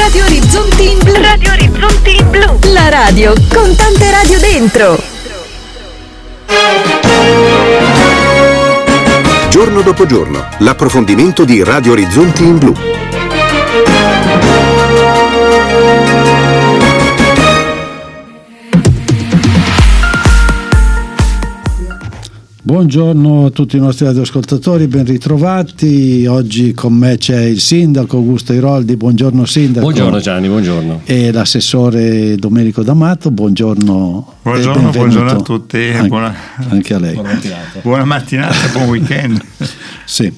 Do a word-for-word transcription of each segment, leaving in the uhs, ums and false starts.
Radio Orizzonti in Blu. Radio Orizzonti in Blu. La radio con tante radio dentro. Giorno dopo giorno, l'approfondimento di Radio Orizzonti in Blu. Buongiorno a tutti i nostri radioascoltatori, ben ritrovati. Oggi con me c'è il sindaco Augusto Iroldi. Buongiorno sindaco. Buongiorno Gianni, buongiorno. E l'assessore Domenico D'Amato. Buongiorno. Buongiorno, buongiorno a tutti. Anche, buona, anche a lei. Buona mattinata. Buona mattinata, buon weekend. Sì.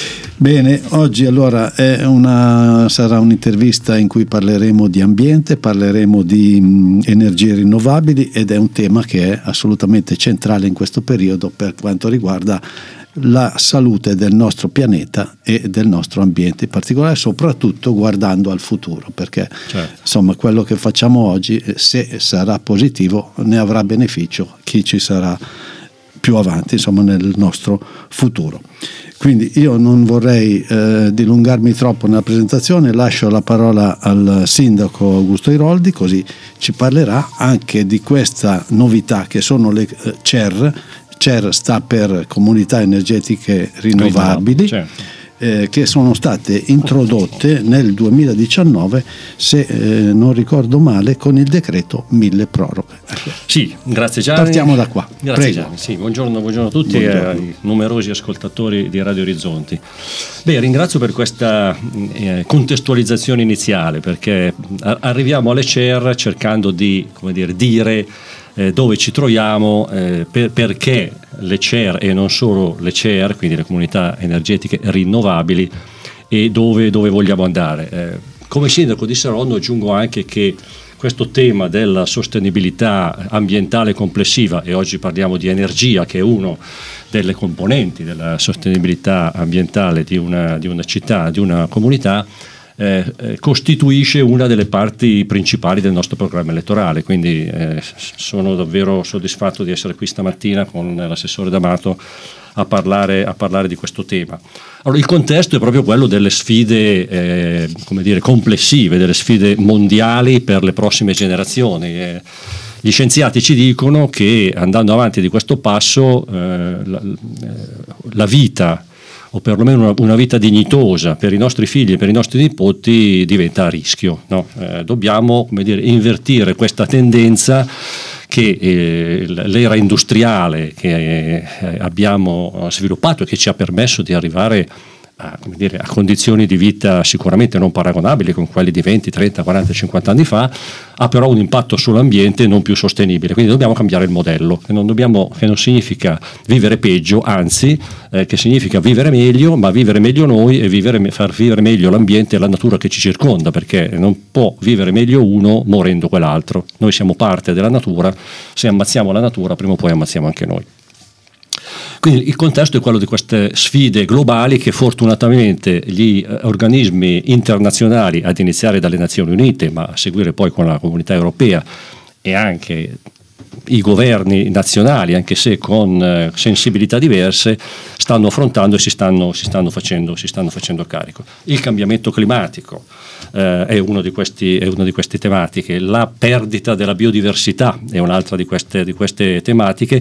Bene, oggi allora è una, sarà un'intervista in cui parleremo di ambiente, parleremo di mh, energie rinnovabili ed è un tema che è assolutamente centrale in questo periodo per quanto riguarda la salute del nostro pianeta e del nostro ambiente, in particolare soprattutto guardando al futuro, perché certo. Insomma quello che facciamo oggi, se sarà positivo, ne avrà beneficio chi ci sarà più avanti, insomma nel nostro futuro. Quindi io non vorrei eh, dilungarmi troppo nella presentazione, lascio la parola al sindaco Augusto Iroldi, così ci parlerà anche di questa novità che sono le eh, C E R. C E R sta per Comunità Energetiche Rinnovabili, certo. eh, che sono state introdotte nel duemiladiciannove, se eh, non ricordo male, con il decreto mille proroghe. Ecco. Sì, grazie Gianni. Partiamo da qua. Grazie Prego. Gianni. Sì, buongiorno, buongiorno a tutti buongiorno. E ai numerosi ascoltatori di Radio Orizzonti. Beh, ringrazio per questa eh, contestualizzazione iniziale, perché a- arriviamo alle C E R cercando di, come dire, dire eh, dove ci troviamo, eh, per, perché le C E R e non solo le C E R, quindi le comunità energetiche rinnovabili, e dove, dove vogliamo andare. Eh, come sindaco di Saronno aggiungo anche che questo tema della sostenibilità ambientale complessiva, e oggi parliamo di energia, che è uno delle componenti della sostenibilità ambientale di una, di una città, di una comunità, eh, eh, costituisce una delle parti principali del nostro programma elettorale. Quindi eh, sono davvero soddisfatto di essere qui stamattina con l'assessore D'Amato a parlare, a parlare di questo tema. Allora, il contesto è proprio quello delle sfide eh, come dire, complessive, delle sfide mondiali per le prossime generazioni. Eh, gli scienziati ci dicono che andando avanti di questo passo eh, la, la vita, o perlomeno una, una vita dignitosa per i nostri figli e per i nostri nipoti, diventa a rischio, no? Eh, dobbiamo, come dire, invertire questa tendenza che eh, l'era industriale che eh, abbiamo sviluppato e che ci ha permesso di arrivare a, come dire, a condizioni di vita sicuramente non paragonabili con quelli di venti, trenta, quaranta, cinquanta anni fa, ha però un impatto sull'ambiente non più sostenibile. Quindi dobbiamo cambiare il modello, che non, dobbiamo, che non significa vivere peggio, anzi eh, che significa vivere meglio, ma vivere meglio noi e vivere, far vivere meglio l'ambiente e la natura che ci circonda, perché non può vivere meglio uno morendo quell'altro. Noi siamo parte della natura, se ammazziamo la natura prima o poi ammazziamo anche noi. Quindi il contesto è quello di queste sfide globali che fortunatamente gli organismi internazionali, ad iniziare dalle Nazioni Unite, ma a seguire poi con la Comunità Europea e anche i governi nazionali, anche se con eh, sensibilità diverse, stanno affrontando e si stanno, si stanno facendo, si stanno facendo carico. Il cambiamento climatico eh, è uno di questi, è una di queste tematiche, la perdita della biodiversità è un'altra di queste, di queste tematiche.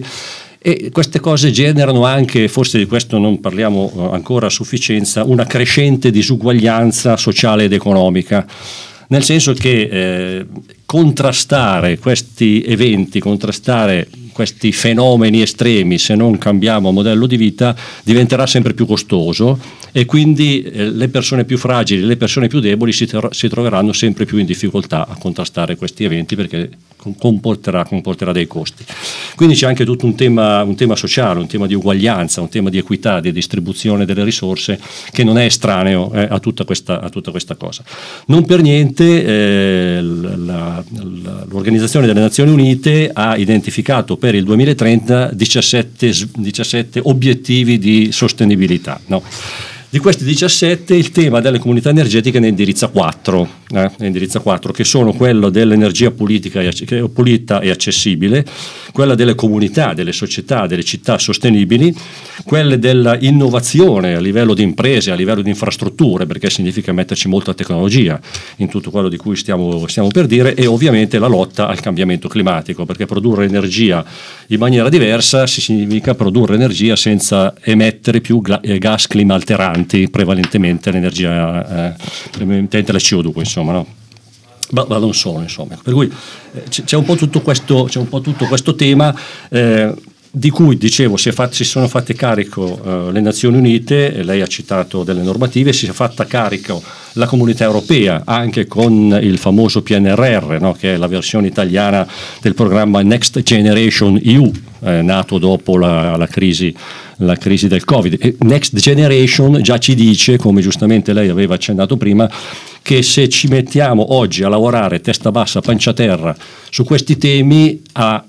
E queste cose generano anche, forse di questo non parliamo ancora a sufficienza, una crescente disuguaglianza sociale ed economica, nel senso che eh, contrastare questi eventi, contrastare questi fenomeni estremi, se non cambiamo modello di vita, diventerà sempre più costoso e quindi eh, le persone più fragili, le persone più deboli si, ter- si troveranno sempre più in difficoltà a contrastare questi eventi, perché comporterà, comporterà dei costi. Quindi c'è anche tutto un tema, un tema sociale, un tema di uguaglianza, un tema di equità, di distribuzione delle risorse, che non è estraneo eh, a, tutta questa, a tutta questa cosa. Non per niente eh, la, la, l'Organizzazione delle Nazioni Unite ha identificato per il duemilatrenta diciassette, diciassette obiettivi di sostenibilità, no? Di questi diciassette il tema delle comunità energetiche ne indirizza quattro, eh, ne indirizza quattro che sono quello dell'energia politica e, pulita e accessibile, quella delle comunità, delle società, delle città sostenibili, quelle dell'innovazione a livello di imprese, a livello di infrastrutture, perché significa metterci molta tecnologia in tutto quello di cui stiamo, stiamo per dire, e ovviamente la lotta al cambiamento climatico, perché produrre energia in maniera diversa significa produrre energia senza emettere più gas climalteranti, prevalentemente l'energia, eh, prevalentemente la C O due, insomma, no? Ma, ma non solo, insomma. Per cui eh, c'è un po' tutto questo, c'è un po' tutto questo tema eh, di cui, dicevo, si, è fatto, si sono fatte carico eh, le Nazioni Unite, e lei ha citato delle normative, si è fatta carico la Comunità Europea anche con il famoso P N R R, no? Che è la versione italiana del programma Next Generation E U, eh, nato dopo la, la crisi la crisi del Covid. E Next Generation già ci dice, come giustamente lei aveva accennato prima, che se ci mettiamo oggi a lavorare testa bassa, pancia terra su questi temi, a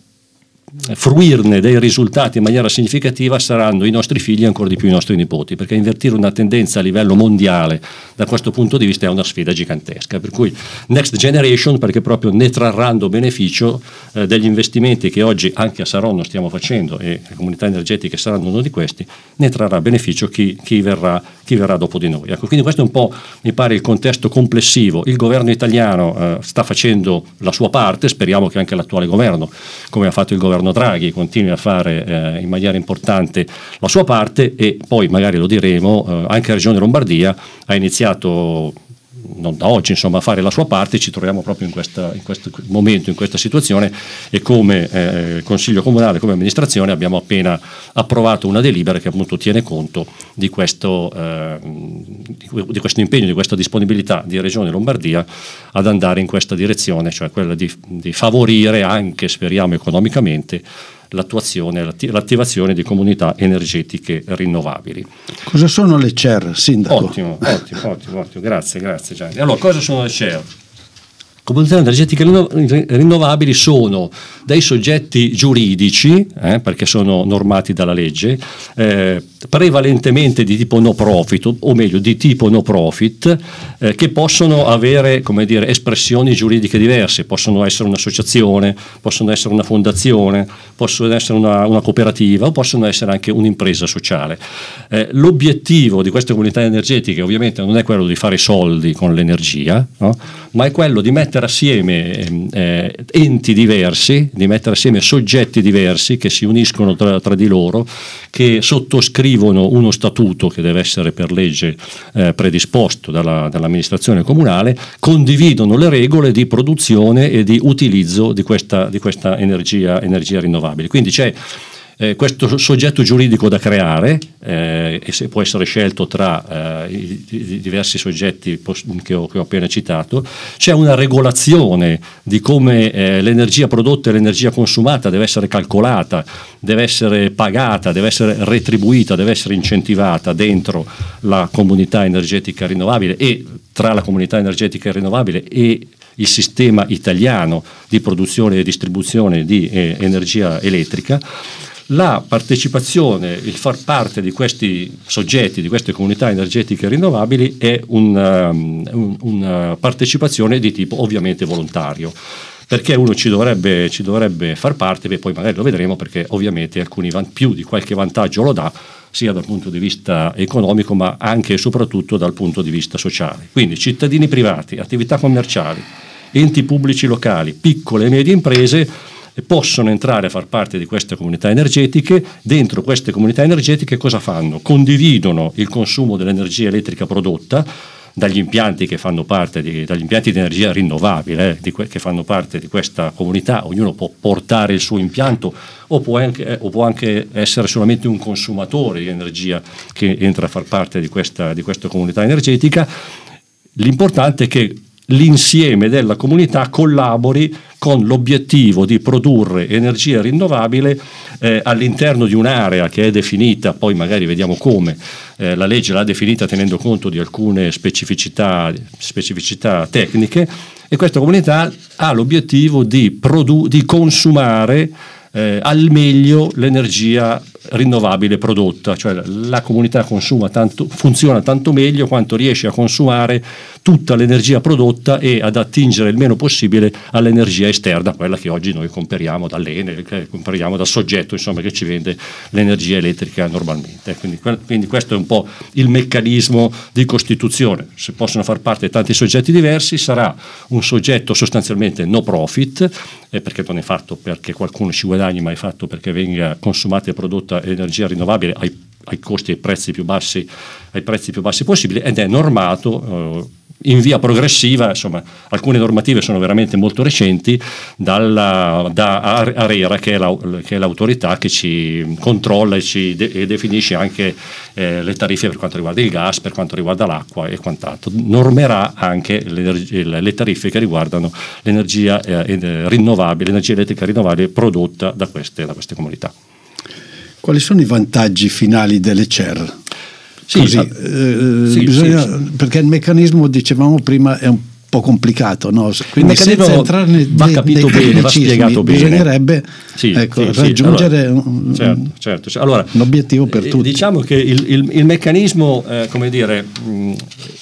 fruirne dei risultati in maniera significativa saranno i nostri figli e ancora di più i nostri nipoti, perché invertire una tendenza a livello mondiale da questo punto di vista è una sfida gigantesca. Per cui Next Generation, perché proprio ne trarranno beneficio eh, degli investimenti che oggi anche a Saronno stiamo facendo, e le comunità energetiche saranno uno di questi, ne trarrà beneficio chi, chi, verrà, chi verrà dopo di noi. Ecco, quindi questo è un po', mi pare, il contesto complessivo. Il governo italiano eh, sta facendo la sua parte, speriamo che anche l'attuale governo, come ha fatto il governo Draghi, continui a fare eh, in maniera importante la sua parte, e poi magari lo diremo, eh, anche la Regione Lombardia ha iniziato non da oggi, insomma, a fare la sua parte. Ci troviamo proprio in, questa, in questo momento, in questa situazione, e come eh, Consiglio Comunale, come amministrazione, abbiamo appena approvato una delibera che appunto tiene conto di questo, eh, di questo impegno, di questa disponibilità di Regione Lombardia ad andare in questa direzione, cioè quella di, di favorire anche, speriamo economicamente, l'attuazione, l'attivazione di comunità energetiche rinnovabili. Cosa sono le C E R, Sindaco? Ottimo, ottimo, ottimo, ottimo. Grazie, grazie Gianni. Allora, cosa sono le C E R? Comunità energetiche rinnovabili sono dei soggetti giuridici, eh, perché sono normati dalla legge, eh, prevalentemente di tipo no profit, o meglio di tipo no profit, eh, che possono avere, come dire, espressioni giuridiche diverse. Possono essere un'associazione, possono essere una fondazione, possono essere una, una cooperativa, o possono essere anche un'impresa sociale. Eh, l'obiettivo di queste comunità energetiche ovviamente non è quello di fare soldi con l'energia, no? Ma è quello di mettere assieme eh, enti diversi, di mettere assieme soggetti diversi che si uniscono tra, tra di loro, che sottoscrivono uno statuto che deve essere per legge eh, predisposto dalla, dall'amministrazione comunale, condividono le regole di produzione e di utilizzo di questa, di questa energia, energia rinnovabile. Quindi c'è Eh, questo soggetto giuridico da creare, eh, e se può essere scelto tra eh, i, i diversi soggetti che ho, che ho appena citato. C'è una regolazione di come eh, l'energia prodotta e l'energia consumata deve essere calcolata, deve essere pagata, deve essere retribuita, deve essere incentivata dentro la comunità energetica rinnovabile, e tra la comunità energetica rinnovabile e il sistema italiano di produzione e distribuzione di eh, energia elettrica. La partecipazione, il far parte di questi soggetti, di queste comunità energetiche rinnovabili, è una, un, una partecipazione di tipo ovviamente volontario. Perché uno ci dovrebbe, ci dovrebbe far parte? Beh, poi magari lo vedremo, perché ovviamente alcuni van, più di qualche vantaggio lo dà, sia dal punto di vista economico, ma anche e soprattutto dal punto di vista sociale. Quindi cittadini privati, attività commerciali, enti pubblici locali, piccole e medie imprese possono entrare a far parte di queste comunità energetiche. Dentro queste comunità energetiche cosa fanno? Condividono il consumo dell'energia elettrica prodotta dagli impianti che fanno parte di, dagli impianti di energia rinnovabile eh, di que, che fanno parte di questa comunità. Ognuno può portare il suo impianto, o può anche, eh, o può anche essere solamente un consumatore di energia che entra a far parte di questa, di questa comunità energetica. L'importante è che l'insieme della comunità collabori con l'obiettivo di produrre energia rinnovabile eh, all'interno di un'area che è definita, poi magari vediamo come, eh, la legge l'ha definita tenendo conto di alcune specificità, specificità tecniche, e questa comunità ha l'obiettivo di, produ- di consumare Eh, al meglio l'energia rinnovabile prodotta, cioè la comunità consuma tanto, funziona tanto meglio quanto riesce a consumare tutta l'energia prodotta e ad attingere il meno possibile all'energia esterna, quella che oggi noi compriamo dall'Enel, che compriamo dal soggetto insomma che ci vende l'energia elettrica normalmente. Quindi, quindi questo è un po' il meccanismo di costituzione. Se possono far parte tanti soggetti diversi, sarà un soggetto sostanzialmente no profit, eh, perché non è fatto perché qualcuno ci guadagni, ma è fatto perché venga consumata e prodotta energia rinnovabile ai, ai costi e ai prezzi più bassi, ai prezzi più bassi possibili, ed è normato eh, in via progressiva. Insomma, alcune normative sono veramente molto recenti, dalla, da ARERA, che è, la, che è l'autorità che ci controlla e, ci de, e definisce anche eh, le tariffe per quanto riguarda il gas, per quanto riguarda l'acqua e quant'altro. Normerà anche le, le tariffe che riguardano l'energia eh, rinnovabile, l'energia elettrica rinnovabile prodotta da queste, da queste comunità. Quali sono i vantaggi finali delle C E R? Sì, Così, ah, eh, sì, bisogna, sì, sì. Perché il meccanismo, dicevamo prima, è un po' complicato, no? Quindi il meccanismo senza entrare nei, va capito nei bene, va spiegato bene. Bisognerebbe sì, ecco, sì, raggiungere sì. Allora, un, certo, certo, certo. Allora, un obiettivo per eh, tutti. Diciamo che il, il, il meccanismo, eh, come dire, mh,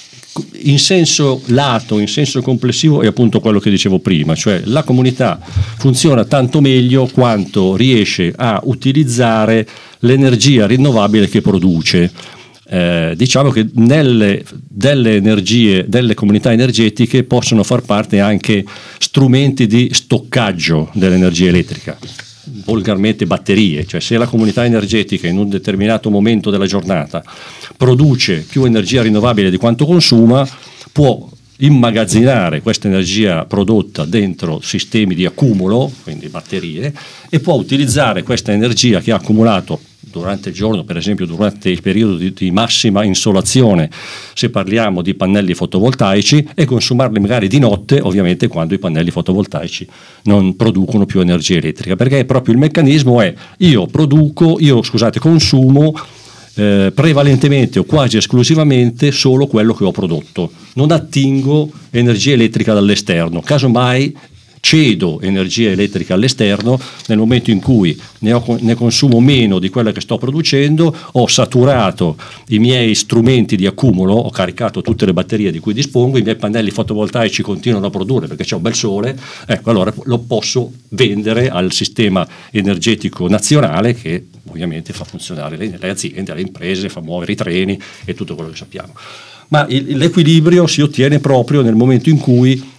in senso lato, in senso complessivo, è appunto quello che dicevo prima, cioè la comunità funziona tanto meglio quanto riesce a utilizzare l'energia rinnovabile che produce. Eh, diciamo che nelle delle energie, delle comunità energetiche possono far parte anche strumenti di stoccaggio dell'energia elettrica, volgarmente batterie, cioè se la comunità energetica in un determinato momento della giornata produce più energia rinnovabile di quanto consuma, può immagazzinare questa energia prodotta dentro sistemi di accumulo, quindi batterie, e può utilizzare questa energia che ha accumulato durante il giorno, per esempio durante il periodo di, di massima insolazione, se parliamo di pannelli fotovoltaici, e consumarli magari di notte, ovviamente quando i pannelli fotovoltaici non producono più energia elettrica, perché proprio il meccanismo è io produco, io scusate consumo eh, prevalentemente o quasi esclusivamente solo quello che ho prodotto, non attingo energia elettrica dall'esterno, casomai cedo energia elettrica all'esterno nel momento in cui ne, ho, ne consumo meno di quella che sto producendo, ho saturato i miei strumenti di accumulo, ho caricato tutte le batterie di cui dispongo, i miei pannelli fotovoltaici continuano a produrre perché c'è un bel sole, ecco, allora lo posso vendere al sistema energetico nazionale, che ovviamente fa funzionare le, le aziende, le imprese, fa muovere i treni e tutto quello che sappiamo. Ma il, l'equilibrio si ottiene proprio nel momento in cui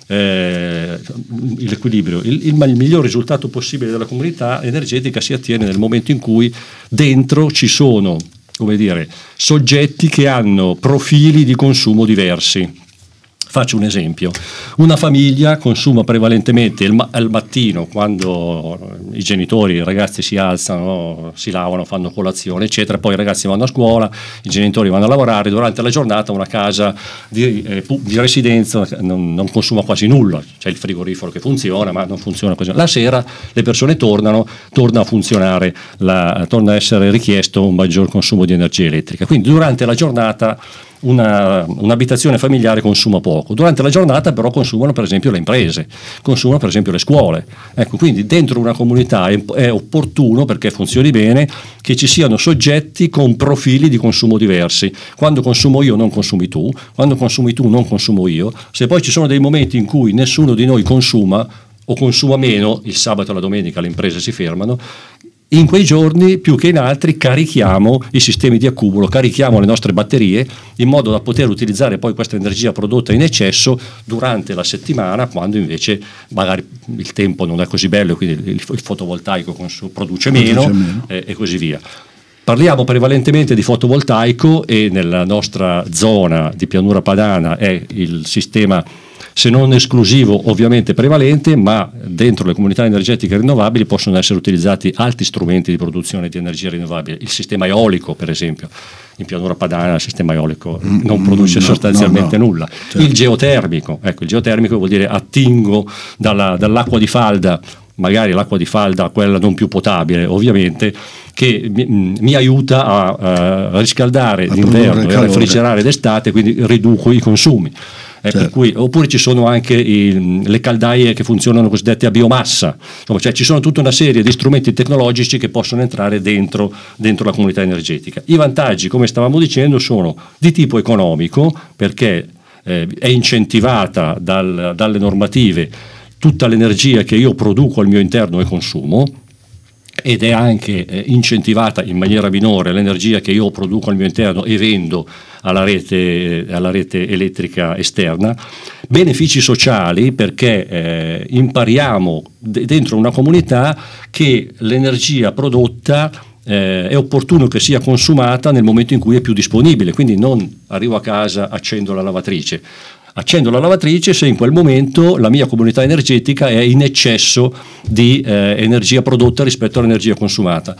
eh, l'equilibrio, il, il, il miglior risultato possibile della comunità energetica si ottiene nel momento in cui dentro ci sono, come dire, soggetti che hanno profili di consumo diversi. Faccio un esempio: una famiglia consuma prevalentemente il ma- al mattino, quando i genitori, i ragazzi si alzano, si lavano, fanno colazione eccetera, poi i ragazzi vanno a scuola, i genitori vanno a lavorare. Durante la giornata una casa di, eh, di residenza non, non consuma quasi nulla, c'è il frigorifero che funziona ma non funziona così. La sera le persone tornano, torna a funzionare, la, torna a essere richiesto un maggior consumo di energia elettrica. Quindi durante la giornata Una, un'abitazione familiare consuma poco, durante la giornata però consumano per esempio le imprese, consumano per esempio le scuole. Ecco, quindi dentro una comunità è, è opportuno, perché funzioni bene, che ci siano soggetti con profili di consumo diversi. Quando consumo io non consumi tu, quando consumi tu non consumo io. Se poi ci sono dei momenti in cui nessuno di noi consuma o consuma meno, il sabato e la domenica le imprese si fermano, in quei giorni più che in altri carichiamo i sistemi di accumulo, carichiamo le nostre batterie in modo da poter utilizzare poi questa energia prodotta in eccesso durante la settimana, quando invece magari il tempo non è così bello e quindi il fotovoltaico produce, produce meno, meno. Eh, e così via. Parliamo prevalentemente di fotovoltaico, e nella nostra zona di pianura padana è il sistema, se non esclusivo, ovviamente prevalente, ma dentro le comunità energetiche rinnovabili possono essere utilizzati altri strumenti di produzione di energia rinnovabile. Il sistema eolico, per esempio, in pianura padana il sistema eolico non produce no, sostanzialmente no, no. nulla. Certo. Il geotermico, ecco, il geotermico vuol dire attingo dalla, dall'acqua di falda, magari l'acqua di falda, quella non più potabile ovviamente, che mi, mi aiuta a, a riscaldare a d'inverno e a refrigerare d'estate, quindi riduco i consumi. Eh, certo. per cui, oppure ci sono anche i, le caldaie che funzionano cosiddette a biomassa, insomma, cioè ci sono tutta una serie di strumenti tecnologici che possono entrare dentro, dentro la comunità energetica. I vantaggi, come stavamo dicendo, sono di tipo economico, perché eh, è incentivata dal, dalle normative tutta l'energia che io produco al mio interno e consumo, ed è anche eh, incentivata in maniera minore l'energia che io produco al mio interno e vendo alla rete, alla rete elettrica esterna. Benefici sociali, perché eh, impariamo d- dentro una comunità che l'energia prodotta eh, è opportuno che sia consumata nel momento in cui è più disponibile, quindi non arrivo a casa, accendo la lavatrice. Accendo la lavatrice se in quel momento la mia comunità energetica è in eccesso di eh, energia prodotta rispetto all'energia consumata.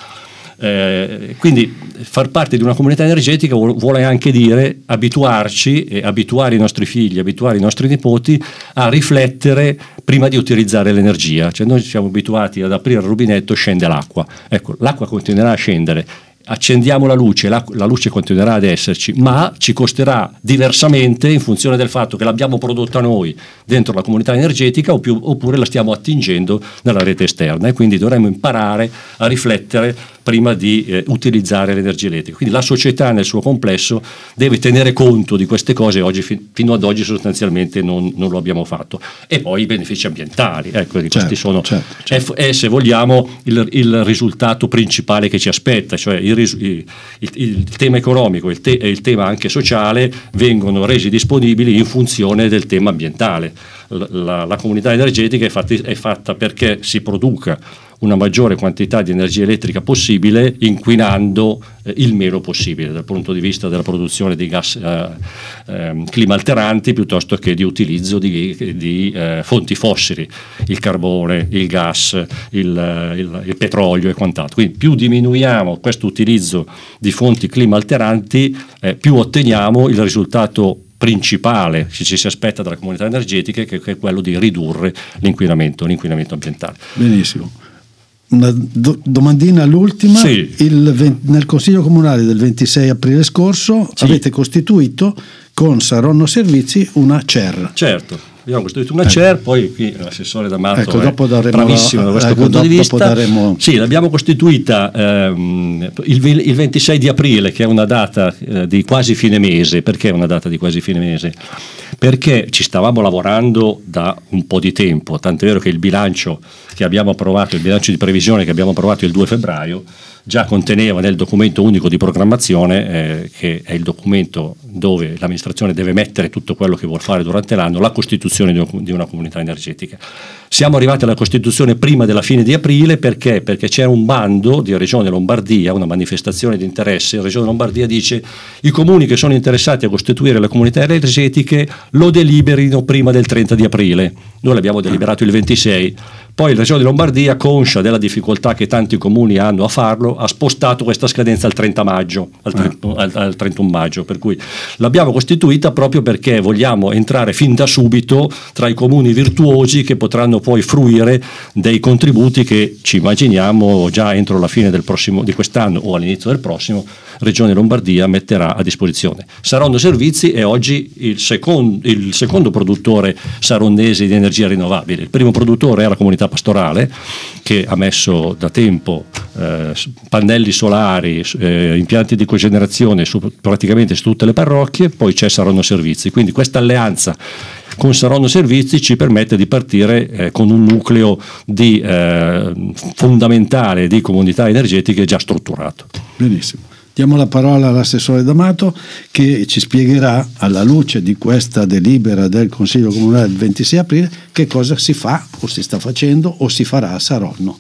Eh, quindi far parte di una comunità energetica vuole anche dire abituarci e abituare i nostri figli, abituare i nostri nipoti a riflettere prima di utilizzare l'energia. Cioè noi siamo abituati ad aprire il rubinetto e scende l'acqua. Ecco, l'acqua continuerà a scendere. Accendiamo la luce, la, la luce continuerà ad esserci, ma ci costerà diversamente in funzione del fatto che l'abbiamo prodotta noi dentro la comunità energetica o più, oppure la stiamo attingendo nella rete esterna, e quindi dovremmo imparare a riflettere prima di eh, utilizzare l'energia elettrica. Quindi la società nel suo complesso deve tenere conto di queste cose. Oggi, fi- fino ad oggi sostanzialmente non, non lo abbiamo fatto. E poi i benefici ambientali, ecco, certo, questi sono certo, certo. È, è, se vogliamo, il, il risultato principale che ci aspetta, cioè il, il, il, il tema economico il te, e il tema anche sociale vengono resi disponibili in funzione del tema ambientale. La, la, la comunità energetica è fatta, è fatta perché si produca una maggiore quantità di energia elettrica possibile, inquinando eh, il meno possibile dal punto di vista della produzione di gas eh, eh, climalteranti, piuttosto che di utilizzo di, di eh, fonti fossili, il carbone, il gas, il, il, il petrolio e quant'altro. Quindi più diminuiamo questo utilizzo di fonti climalteranti, eh, più otteniamo il risultato principale che ci si aspetta dalla comunità energetica, che è quello di ridurre l'inquinamento, l'inquinamento ambientale. Benissimo. Una do- domandina all'ultima. Sì. Il venti nel Consiglio Comunale del ventisei aprile scorso sì. avete costituito con Saronno Servizi una C E R. Certo, abbiamo costituito una ecco. C E R, poi qui l'assessore D'Amato ecco, è dopo daremo bravissimo da questo ecco, punto dopo, di vista. Daremo... Sì, l'abbiamo costituita ehm, il, il ventisei di aprile, che è una data eh, di quasi fine mese. Perché è una data di quasi fine mese? Perché ci stavamo lavorando da un po' di tempo, tant'è vero che il bilancio che abbiamo approvato, il bilancio di previsione che abbiamo approvato il due febbraio, già conteneva nel documento unico di programmazione, eh, che è il documento dove l'amministrazione deve mettere tutto quello che vuol fare durante l'anno, la costituzione di, un, di una comunità energetica. Siamo arrivati alla costituzione prima della fine di aprile. Perché? Perché c'è un bando di Regione Lombardia, una manifestazione di interesse. La Regione Lombardia dice: i comuni che sono interessati a costituire le comunità energetiche lo deliberino prima del trenta di aprile. Noi l'abbiamo deliberato il ventisei. Poi la Regione Lombardia, conscia della difficoltà che tanti comuni hanno a farlo, ha spostato questa scadenza al trenta maggio, al, trentuno, al, al trentuno maggio, per cui l'abbiamo costituita proprio perché vogliamo entrare fin da subito tra i comuni virtuosi che potranno poi fruire dei contributi che ci immaginiamo già entro la fine del prossimo, di quest'anno o all'inizio del prossimo, Regione Lombardia metterà a disposizione. Saronno Servizi è oggi il secondo, il secondo produttore saronnese di energia rinnovabile. Il primo produttore è la comunità pastorale, che ha messo da tempo eh, pannelli solari, eh, impianti di cogenerazione su, praticamente su tutte le parrocchie. Poi c'è Saronno Servizi, quindi questa alleanza con Saronno Servizi ci permette di partire eh, con un nucleo di, eh, fondamentale di comunità energetiche già strutturato. Benissimo. Diamo la parola all'assessore D'Amato, che ci spiegherà, alla luce di questa delibera del Consiglio Comunale del ventisei aprile, che cosa si fa o si sta facendo o si farà a Saronno.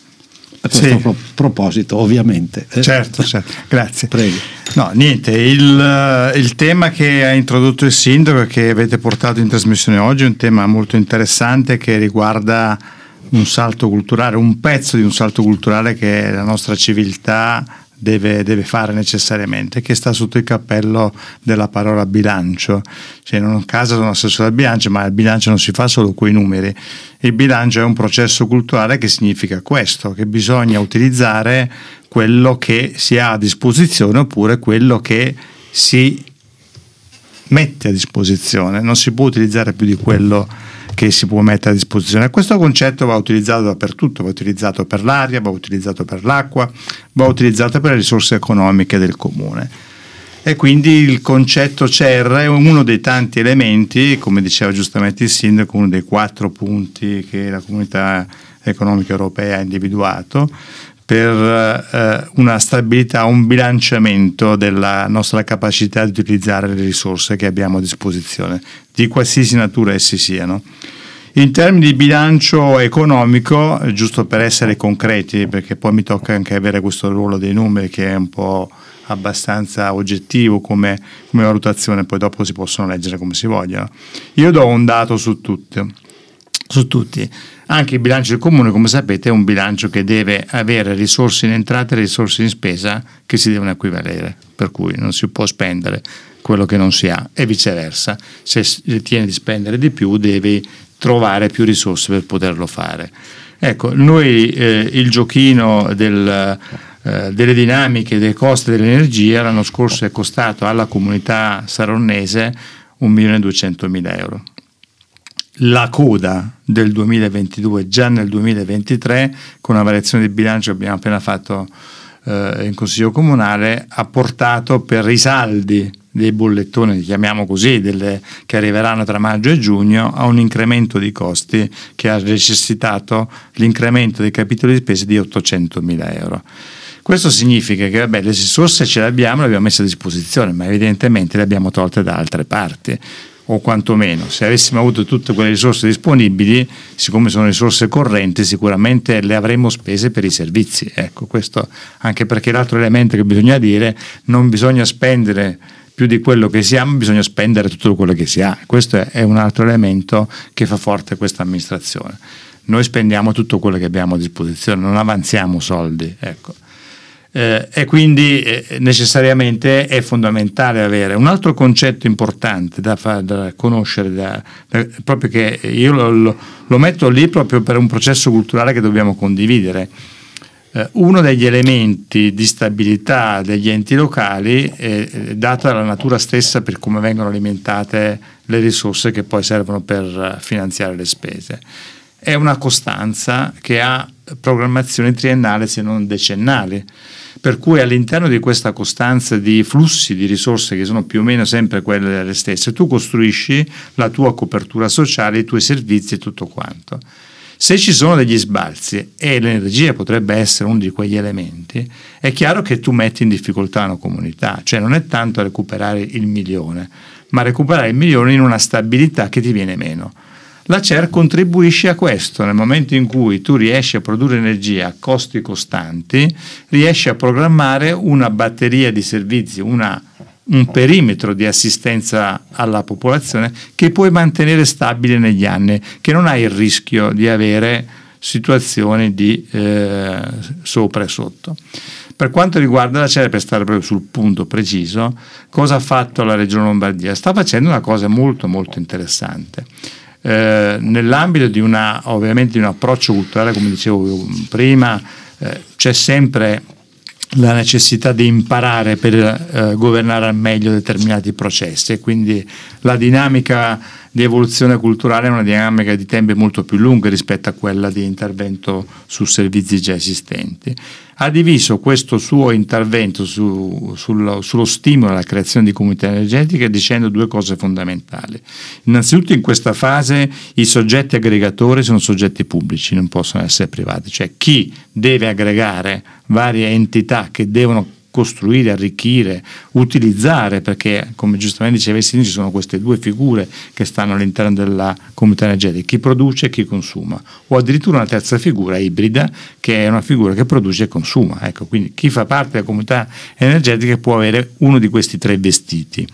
A questo sì. pro- proposito, ovviamente. Eh? Certo, certo, grazie. Prego. No, niente, il, il tema che ha introdotto il sindaco e che avete portato in trasmissione oggi è un tema molto interessante che riguarda un salto culturale, un pezzo di un salto culturale che la nostra civiltà Deve, deve fare necessariamente, che sta sotto il cappello della parola bilancio. Cioè, in un caso sono assessore al bilancio, ma il bilancio non si fa solo coi numeri. Il bilancio è un processo culturale che significa questo, che bisogna utilizzare quello che si ha a disposizione oppure quello che si mette a disposizione, non si può utilizzare più di quello che si può mettere a disposizione. Questo concetto va utilizzato dappertutto, va utilizzato per l'aria, va utilizzato per l'acqua, va utilizzato per le risorse economiche del comune. E quindi il concetto C E R è uno dei tanti elementi, come diceva giustamente il sindaco, uno dei quattro punti che la Comunità Economica Europea ha individuato per eh, una stabilità, un bilanciamento della nostra capacità di utilizzare le risorse che abbiamo a disposizione, di qualsiasi natura essi siano. In termini di bilancio economico, giusto per essere concreti, perché poi mi tocca anche avere questo ruolo dei numeri che è un po' abbastanza oggettivo come, come valutazione, poi dopo si possono leggere come si vogliono. Io do un dato su tutti, su tutti. Anche il bilancio del comune, come sapete, è un bilancio che deve avere risorse in entrata e risorse in spesa che si devono equivalere, per cui non si può spendere quello che non si ha e viceversa. Se ritiene di spendere di più devi trovare più risorse per poterlo fare. Ecco, noi eh, il giochino del Eh, delle dinamiche dei costi dell'energia l'anno scorso è costato alla comunità saronnese un milione e duecentomila euro. La coda del duemilaventidue, già nel duemilaventitré, con una variazione di bilancio che abbiamo appena fatto eh, in Consiglio Comunale, ha portato per i saldi dei bollettoni, li chiamiamo così, delle, che arriveranno tra maggio e giugno, a un incremento di costi che ha necessitato l'incremento dei capitoli di spesa di ottocentomila euro. Questo significa che vabbè, le risorse ce le abbiamo, le abbiamo messe a disposizione, ma evidentemente le abbiamo tolte da altre parti, o quantomeno se avessimo avuto tutte quelle risorse disponibili, siccome sono risorse correnti, sicuramente le avremmo spese per i servizi. Ecco, questo anche perché l'altro elemento che bisogna dire, non bisogna spendere più di quello che si ha, ma bisogna spendere tutto quello che si ha. Questo è un altro elemento che fa forte questa amministrazione. Noi spendiamo tutto quello che abbiamo a disposizione, non avanziamo soldi, ecco. Eh, e quindi eh, necessariamente è fondamentale avere un altro concetto importante da, fa, da conoscere, da, da, proprio che io lo, lo, lo metto lì proprio per un processo culturale che dobbiamo condividere. Eh, uno degli elementi di stabilità degli enti locali è, è data dalla natura stessa per come vengono alimentate le risorse che poi servono per finanziare le spese. È una costanza che ha programmazione triennale se non decennale, per cui all'interno di questa costanza di flussi di risorse che sono più o meno sempre quelle le stesse, tu costruisci la tua copertura sociale, i tuoi servizi e tutto quanto. Se ci sono degli sbalzi, e l'energia potrebbe essere uno di quegli elementi, è chiaro che tu metti in difficoltà una comunità, cioè non è tanto recuperare il milione, ma recuperare il milione in una stabilità che ti viene meno. La C E R contribuisce a questo. Nel momento in cui tu riesci a produrre energia a costi costanti, riesci a programmare una batteria di servizi, una, un perimetro di assistenza alla popolazione che puoi mantenere stabile negli anni, che non hai il rischio di avere situazioni di eh, sopra e sotto. Per quanto riguarda la C E R, per stare proprio sul punto preciso, cosa ha fatto la Regione Lombardia? Sta facendo una cosa molto molto interessante. Eh, nell'ambito di una, ovviamente di un approccio culturale, come dicevo prima, eh, c'è sempre la necessità di imparare per eh, governare al meglio determinati processi, e quindi la dinamica di evoluzione culturale è una dinamica di tempi molto più lunga rispetto a quella di intervento su servizi già esistenti. Ha diviso questo suo intervento su, sullo, sullo stimolo alla creazione di comunità energetiche dicendo due cose fondamentali. Innanzitutto, in questa fase i soggetti aggregatori sono soggetti pubblici, non possono essere privati, cioè chi deve aggregare varie entità che devono costruire, arricchire, utilizzare, perché come giustamente diceva il sindaco ci sono queste due figure che stanno all'interno della comunità energetica, chi produce e chi consuma, o addirittura una terza figura ibrida che è una figura che produce e consuma. Ecco, quindi chi fa parte della comunità energetica può avere uno di questi tre vestiti.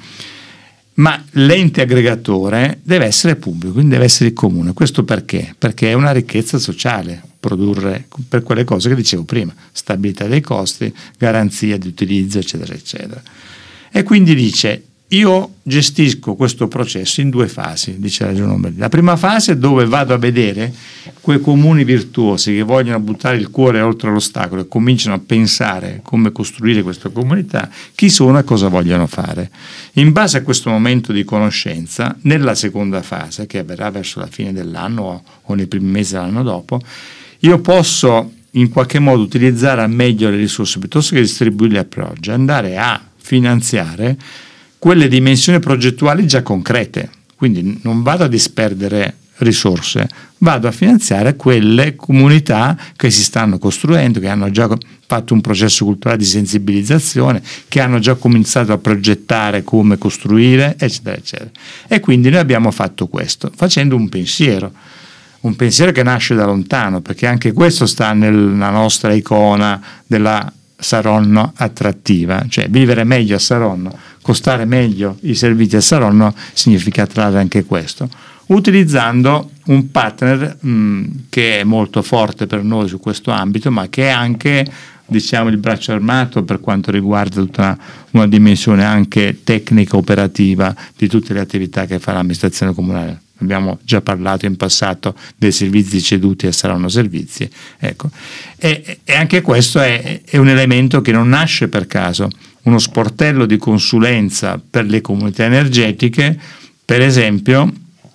Ma l'ente aggregatore deve essere pubblico, quindi deve essere il comune. Questo perché? Perché è una ricchezza sociale produrre per quelle cose che dicevo prima, stabilità dei costi, garanzia di utilizzo, eccetera, eccetera. E quindi dice, io gestisco questo processo in due fasi, dice la Regione Lombardia. La prima fase è dove vado a vedere quei comuni virtuosi che vogliono buttare il cuore oltre l'ostacolo e cominciano a pensare come costruire questa comunità, chi sono e cosa vogliono fare. In base a questo momento di conoscenza, nella seconda fase, che avverrà verso la fine dell'anno o, o nei primi mesi dell'anno dopo, io posso in qualche modo utilizzare al meglio le risorse piuttosto che distribuirle a pioggia, andare a finanziare quelle dimensioni progettuali già concrete. Quindi non vado a disperdere risorse, vado a finanziare quelle comunità che si stanno costruendo, che hanno già fatto un processo culturale di sensibilizzazione, che hanno già cominciato a progettare come costruire, eccetera, eccetera. E quindi noi abbiamo fatto questo, facendo un pensiero, un pensiero che nasce da lontano, perché anche questo sta nella nostra icona della Saronno attrattiva, cioè vivere meglio a Saronno, costare meglio i servizi a Saronno significa attrarre anche questo, utilizzando un partner mh, che è molto forte per noi su questo ambito, ma che è anche, diciamo, il braccio armato per quanto riguarda tutta una, una dimensione anche tecnica operativa di tutte le attività che fa l'amministrazione comunale. Abbiamo già parlato in passato dei servizi ceduti a Saronno Servizi, ecco. E, e anche questo è, è un elemento che non nasce per caso. Uno sportello di consulenza per le comunità energetiche, per esempio,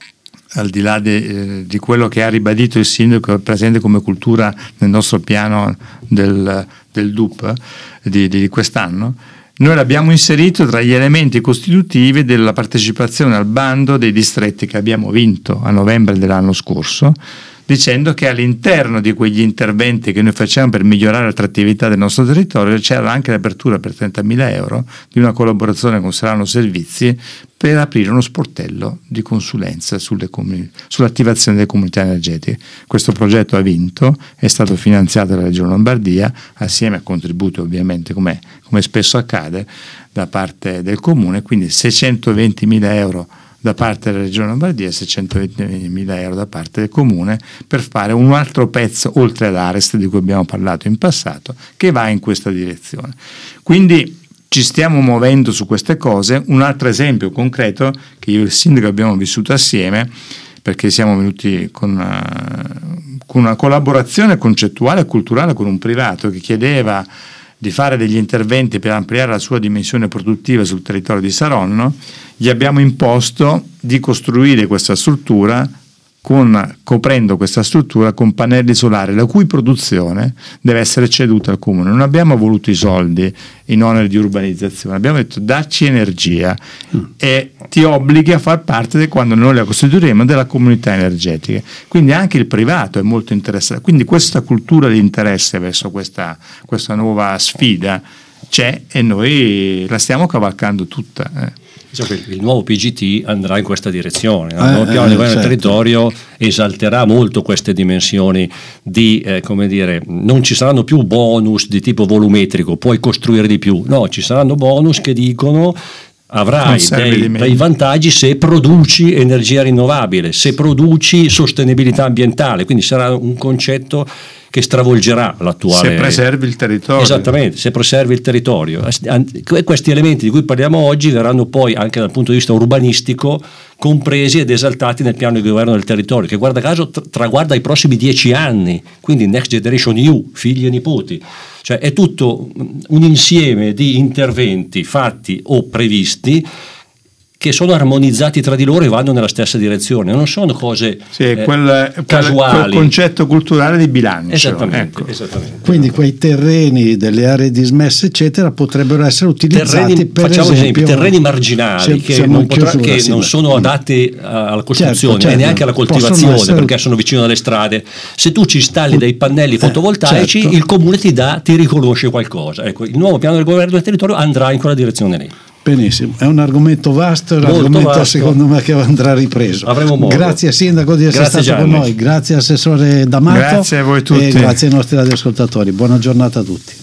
al di là de, eh, di quello che ha ribadito il sindaco, presente come cultura nel nostro piano del, del D U P di, di quest'anno, noi l'abbiamo inserito tra gli elementi costitutivi della partecipazione al bando dei distretti che abbiamo vinto a novembre dell'anno scorso, dicendo che all'interno di quegli interventi che noi facciamo per migliorare l'attrattività del nostro territorio c'era anche l'apertura per trentamila euro di una collaborazione con Saronno Servizi per aprire uno sportello di consulenza sulle comuni- sull'attivazione delle comunità energetiche. Questo progetto ha vinto, è stato finanziato dalla Regione Lombardia assieme a contributi ovviamente, come, come spesso accade, da parte del comune, quindi seicentoventimila euro da parte della Regione Lombardia e seicentoventimila euro da parte del comune per fare un altro pezzo oltre all'Arest di cui abbiamo parlato in passato, che va in questa direzione. Quindi ci stiamo muovendo su queste cose. Un altro esempio concreto che io e il sindaco abbiamo vissuto assieme, perché siamo venuti con una, con una collaborazione concettuale e culturale con un privato che chiedeva di fare degli interventi per ampliare la sua dimensione produttiva sul territorio di Saronno. Gli abbiamo imposto di costruire questa struttura con, coprendo questa struttura con pannelli solari, la cui produzione deve essere ceduta al comune. Non abbiamo voluto i soldi in oneri di urbanizzazione, abbiamo detto dacci energia mm. e ti obblighi a far parte, di, quando noi la costituiremo, della comunità energetica. Quindi anche il privato è molto interessato, quindi questa cultura di interesse verso questa, questa nuova sfida c'è e noi la stiamo cavalcando tutta. Eh. Il nuovo P G T andrà in questa direzione, no? eh, il nuovo piano eh, di governo del certo. territorio esalterà molto queste dimensioni di, eh, come dire, non ci saranno più bonus di tipo volumetrico, puoi costruire di più, no, ci saranno bonus che dicono avrai dei, dei vantaggi se produci energia rinnovabile, se produci sostenibilità ambientale, quindi sarà un concetto che stravolgerà l'attuale. Se preservi il territorio. Esattamente, se preservi il territorio. Questi elementi di cui parliamo oggi verranno poi anche dal punto di vista urbanistico compresi ed esaltati nel piano di governo del territorio, che guarda caso traguarda i prossimi dieci anni, quindi Next Generation E U, figli e nipoti. Cioè è tutto un insieme di interventi fatti o previsti che sono armonizzati tra di loro e vanno nella stessa direzione, non sono cose sì, eh, quel, casuali. Quel concetto culturale di bilancio. Esattamente, ecco. esattamente. Quindi quei terreni delle aree dismesse eccetera potrebbero essere utilizzati terreni, per facciamo esempio terreni marginali se, che, se non, chiusura, potrà, che sì, non ma... sono adatti alla costruzione certo, certo. e neanche alla coltivazione essere... perché sono vicino alle strade. Se tu ci installi dei pannelli fotovoltaici, certo. il comune ti dà, ti riconosce qualcosa. Ecco, il nuovo piano del governo del territorio andrà in quella direzione lì. Benissimo, è un argomento vasto, è un Molto argomento vasto. secondo me che andrà ripreso. Avremo modo. Grazie sindaco di essere Grazie, stato Gianni. con noi, grazie assessore D'Amato. Grazie a voi tutti. E grazie ai nostri radioascoltatori. Buona giornata a tutti.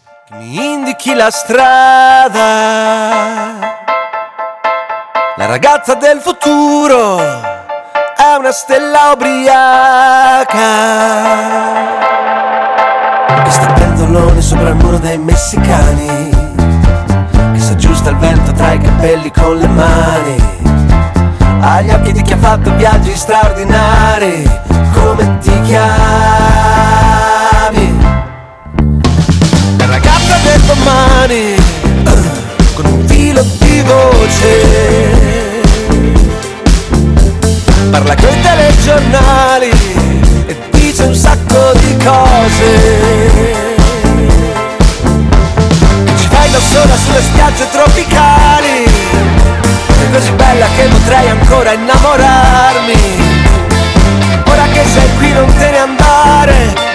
Mi indichi la strada, la ragazza del futuro è una stella ubriaca che sta pendolone sopra il muro dei messicani, che s'aggiusta porta il vento tra i capelli con le mani, agli occhi di chi ha fatto viaggi straordinari. Come ti chiami? La ragazza del domani, con un filo di voce, parla coi telegiornali e dice un sacco di cose. Ci fai da sola sulle spiagge tropicali, è così bella che potrei ancora innamorarmi. Ora che sei qui non te ne andare,